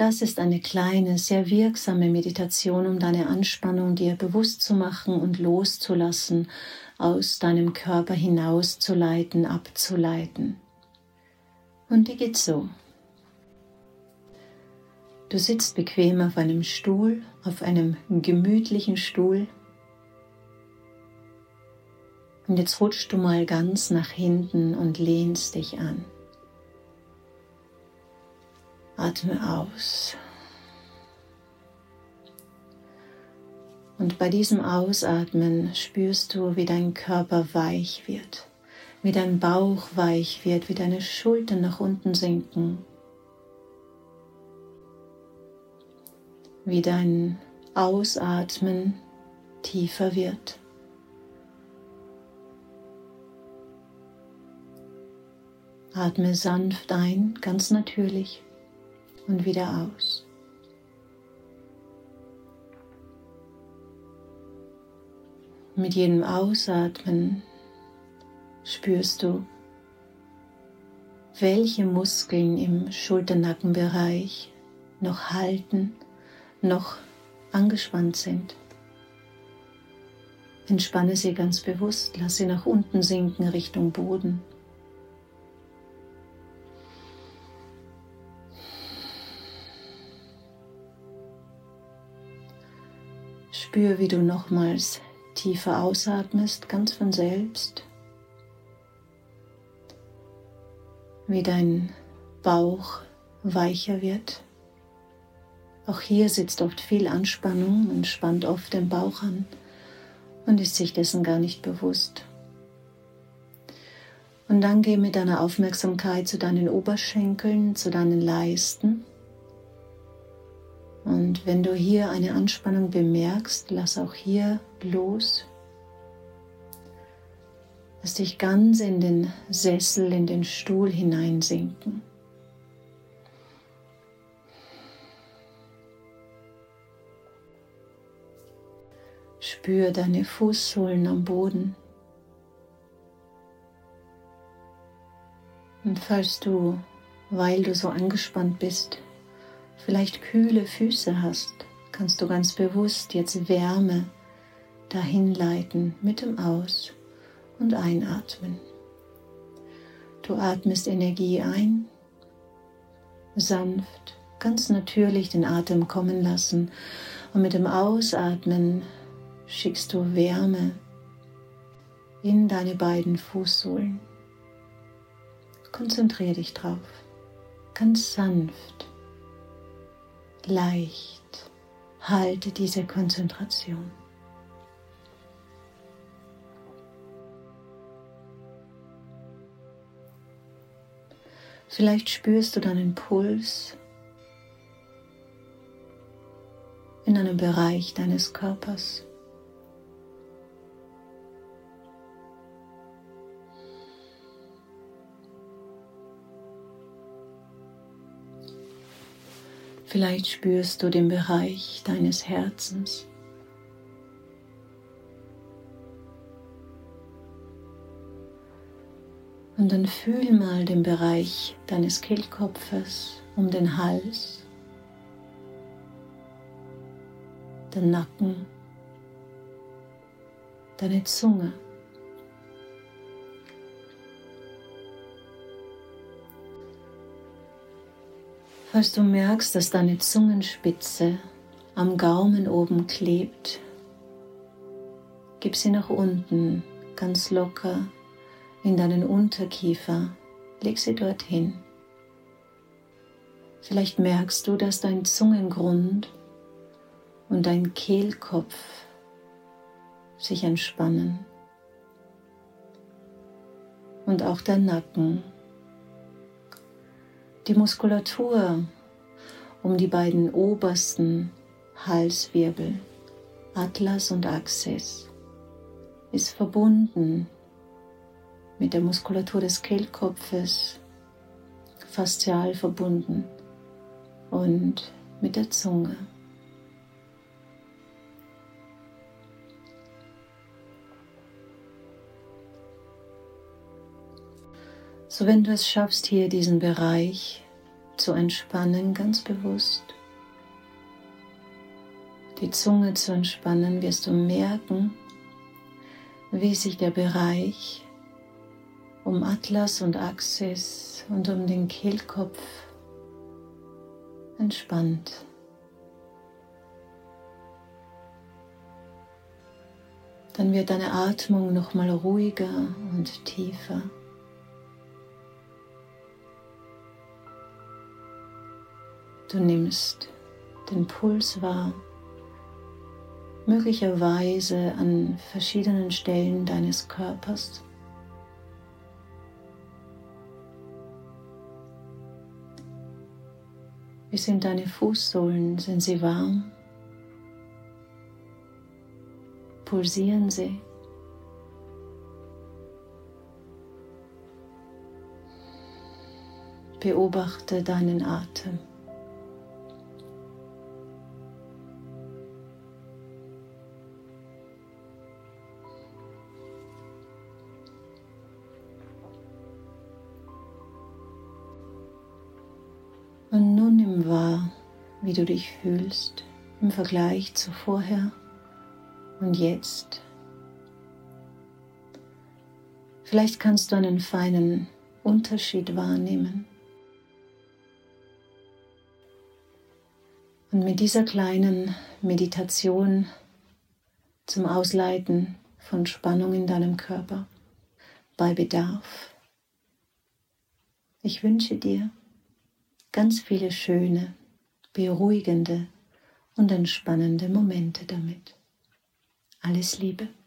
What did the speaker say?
Das ist eine kleine, sehr wirksame Meditation, um deine Anspannung dir bewusst zu machen und loszulassen, aus deinem Körper hinauszuleiten, abzuleiten. Und die geht so. Du sitzt bequem auf einem Stuhl, auf einem gemütlichen Stuhl. Und jetzt rutschst du mal ganz nach hinten und lehnst dich an. Atme aus. Und bei diesem Ausatmen spürst du, wie dein Körper weich wird, wie dein Bauch weich wird, wie deine Schultern nach unten sinken, wie dein Ausatmen tiefer wird. Atme sanft ein, ganz natürlich, und wieder aus. Mit jedem Ausatmen spürst du, welche Muskeln im Schulternackenbereich noch halten, noch angespannt sind. Entspanne sie ganz bewusst, lass sie nach unten sinken Richtung Boden. Spür, wie du nochmals tiefer ausatmest, ganz von selbst. Wie dein Bauch weicher wird. Auch hier sitzt oft viel Anspannung, man spannt oft den Bauch an und ist sich dessen gar nicht bewusst. Und dann geh mit deiner Aufmerksamkeit zu deinen Oberschenkeln, zu deinen Leisten. Und wenn du hier eine Anspannung bemerkst, lass auch hier los. Lass dich ganz in den Sessel, in den Stuhl hineinsinken. Spür deine Fußsohlen am Boden. Und falls du, weil du so angespannt bist, vielleicht kühle Füße hast, kannst du ganz bewusst jetzt Wärme dahin leiten mit dem Aus- und Einatmen. Du atmest Energie ein, sanft, ganz natürlich den Atem kommen lassen und mit dem Ausatmen schickst du Wärme in deine beiden Fußsohlen. Konzentriere dich drauf, ganz sanft. Leicht, halte diese Konzentration. Vielleicht spürst du deinen Puls in einem Bereich deines Körpers. Vielleicht spürst du den Bereich deines Herzens. Und dann fühl mal den Bereich deines Kehlkopfes um den Hals, den Nacken, deine Zunge. Falls du merkst, dass deine Zungenspitze am Gaumen oben klebt, gib sie nach unten, ganz locker in deinen Unterkiefer, leg sie dorthin. Vielleicht merkst du, dass dein Zungengrund und dein Kehlkopf sich entspannen und auch der Nacken. Die Muskulatur um die beiden obersten Halswirbel, Atlas und Axis, ist verbunden mit der Muskulatur des Kehlkopfes, faszial verbunden und mit der Zunge. So, wenn du es schaffst, hier diesen Bereich zu entspannen, ganz bewusst. Die Zunge zu entspannen, wirst du merken, wie sich der Bereich um Atlas und Axis und um den Kehlkopf entspannt. Dann wird deine Atmung nochmal ruhiger und tiefer. Du nimmst den Puls wahr, möglicherweise an verschiedenen Stellen deines Körpers. Wie sind deine Fußsohlen? Sind sie warm? Pulsieren sie? Beobachte deinen Atem. Und nun nimm wahr, wie du dich fühlst im Vergleich zu vorher und jetzt. Vielleicht kannst du einen feinen Unterschied wahrnehmen. Und mit dieser kleinen Meditation zum Ausleiten von Spannung in deinem Körper, bei Bedarf, ich wünsche dir ganz viele schöne, beruhigende und entspannende Momente damit. Alles Liebe.